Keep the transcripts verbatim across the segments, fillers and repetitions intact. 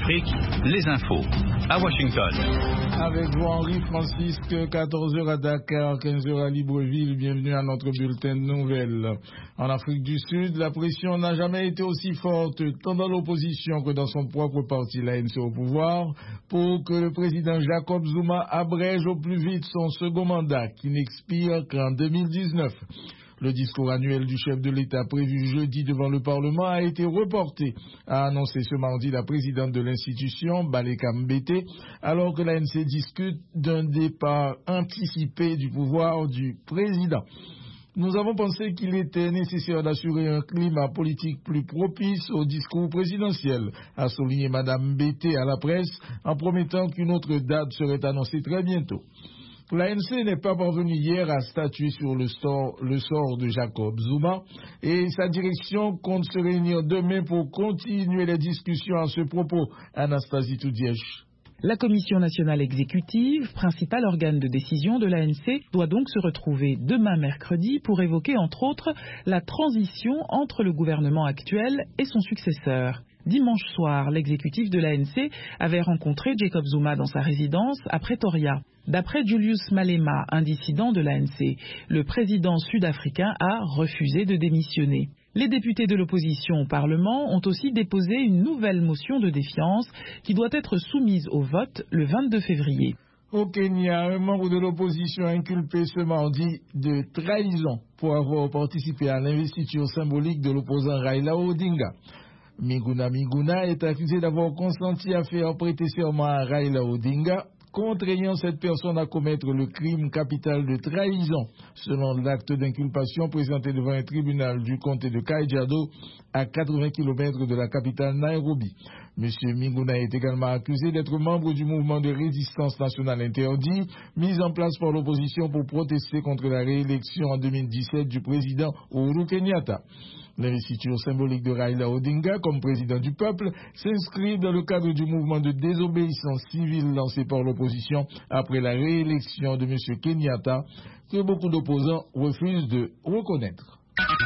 Afrique, les infos à Washington. Avec vous Henri Francisque, quatorze heures à Dakar, quinze heures à Libreville. Bienvenue à notre bulletin de nouvelles. En Afrique du Sud, la pression n'a jamais été aussi forte, tant dans l'opposition que dans son propre parti, l'A N C au pouvoir, pour que le président Jacob Zuma abrège au plus vite son second mandat, qui n'expire qu'en deux mille dix-neuf. Le discours annuel du chef de l'État prévu jeudi devant le Parlement a été reporté, a annoncé ce mardi la présidente de l'institution, Baleka Mbete, alors que l'A N C discute d'un départ anticipé du pouvoir du président. Nous avons pensé qu'il était nécessaire d'assurer un climat politique plus propice au discours présidentiel, a souligné Mme Mbete à la presse, en promettant qu'une autre date serait annoncée très bientôt. L'A N C n'est pas parvenu hier à statuer sur le sort, le sort de Jacob Zuma et sa direction compte se réunir demain pour continuer les discussions à ce propos. Anastasie Toudièche. La Commission nationale exécutive, principal organe de décision de l'A N C, doit donc se retrouver demain mercredi pour évoquer entre autres la transition entre le gouvernement actuel et son successeur. Dimanche soir, l'exécutif de l'A N C avait rencontré Jacob Zuma dans sa résidence à Pretoria. D'après Julius Malema, un dissident de l'A N C, le président sud-africain a refusé de démissionner. Les députés de l'opposition au Parlement ont aussi déposé une nouvelle motion de défiance qui doit être soumise au vote le vingt-deux février. Au Kenya, un membre de l'opposition inculpé ce mardi de trahison pour avoir participé à l'investiture symbolique de l'opposant Raila Odinga. Miguna Miguna est accusé d'avoir consenti à faire prêter serment à Raila Odinga, contraignant cette personne à commettre le crime capital de trahison, selon l'acte d'inculpation présenté devant un tribunal du comté de Kajiado, à quatre-vingts kilomètres de la capitale Nairobi. Monsieur Miguna est également accusé d'être membre du mouvement de résistance nationale interdit, mis en place par l'opposition pour protester contre la réélection en deux mille dix-sept du président Uhuru Kenyatta. L'investiture symbolique de Raila Odinga comme président du peuple s'inscrit dans le cadre du mouvement de désobéissance civile lancé par l'opposition après la réélection de M. Kenyatta, que beaucoup d'opposants refusent de reconnaître.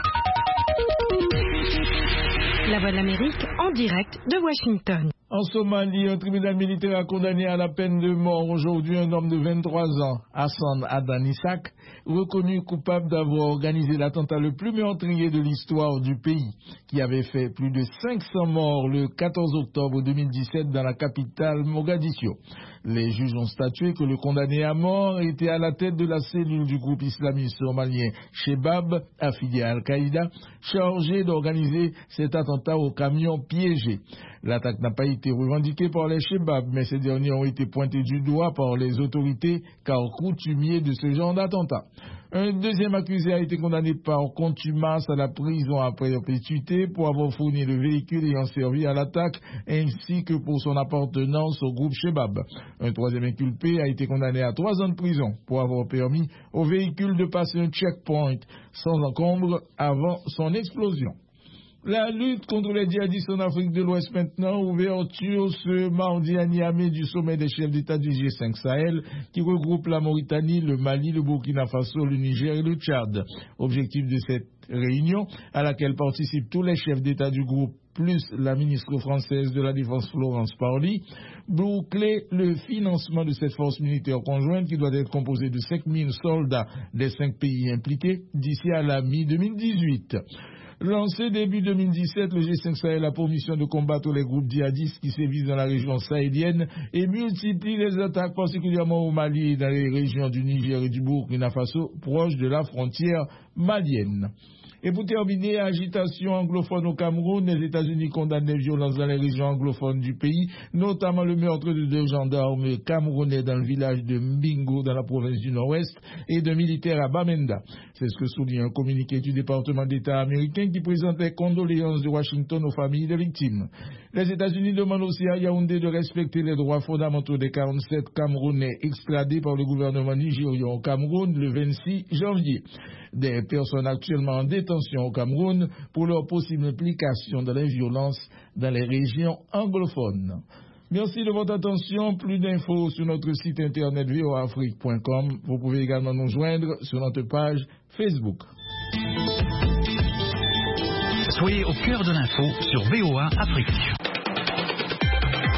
La Voix de l'Amérique en direct de Washington. En Somalie, un tribunal militaire a condamné à la peine de mort aujourd'hui un homme de vingt-trois ans, Hassan Adanissak, reconnu coupable d'avoir organisé l'attentat le plus meurtrier de l'histoire du pays, qui avait fait plus de cinq cents morts le quatorze octobre deux mille dix-sept dans la capitale Mogadiscio. Les juges ont statué que le condamné à mort était à la tête de la cellule du groupe islamiste somalien Shebab, affilié à Al-Qaïda, chargé d'organiser cet attentat au camion piégé. L'attaque n'a pas été revendiquée par les Shebab, mais ces derniers ont été pointés du doigt par les autorités car coutumiers de ce genre d'attentat. Un deuxième accusé a été condamné par contumace à la prison à perpétuité pour avoir fourni le véhicule ayant servi à l'attaque ainsi que pour son appartenance au groupe Shebab. Un troisième inculpé a été condamné à trois ans de prison pour avoir permis au véhicule de passer un checkpoint sans encombre avant son explosion. La lutte contre les djihadistes en Afrique de l'Ouest maintenant, ouverture ce mardi à Niamey du sommet des chefs d'État du G cinq Sahel qui regroupe la Mauritanie, le Mali, le Burkina Faso, le Niger et le Tchad. Objectif de cette réunion à laquelle participent tous les chefs d'État du groupe plus la ministre française de la Défense Florence Parly, boucler le financement de cette force militaire conjointe qui doit être composée de cinq mille soldats des cinq pays impliqués d'ici à la mi deux mille dix-huit. Lancé début deux mille dix-sept, le G cinq Sahel a pour mission de combattre les groupes djihadistes qui sévissent dans la région sahélienne et multiplie les attaques particulièrement au Mali et dans les régions du Niger et du Burkina Faso proches de la frontière malienne. Et pour terminer, agitation anglophone au Cameroun, les États-Unis condamnent les violences dans les régions anglophones du pays, notamment le meurtre de deux gendarmes camerounais dans le village de Mbingo dans la province du Nord-Ouest et de militaires à Bamenda. C'est ce que souligne un communiqué du département d'État américain qui présente les condoléances de Washington aux familles des victimes. Les États-Unis demandent aussi à Yaoundé de respecter les droits fondamentaux des quarante-sept Camerounais extradés par le gouvernement nigérian au Cameroun le vingt-six janvier. Des personnes actuellement en détention au Cameroun pour leur possible implication dans les violences dans les régions anglophones. Merci de votre attention. Plus d'infos sur notre site internet v o a afrique point com. Vous pouvez également nous joindre sur notre page Facebook. Soyez au cœur de l'info sur V O A Afrique.